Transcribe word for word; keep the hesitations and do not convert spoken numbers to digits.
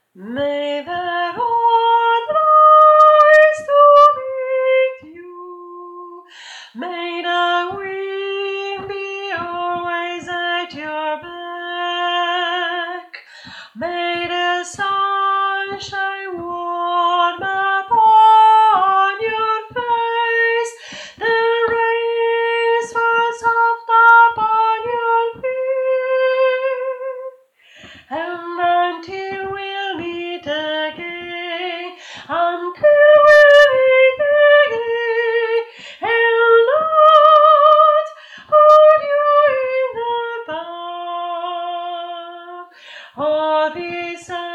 May the Lord rise to meet you. May the wind be always at your back. May the sun shine warm upon your face. The rays fall soft upon your feet. And until we'll meet again, until we'll meet again, and Lord, hold you in the palm of His hand.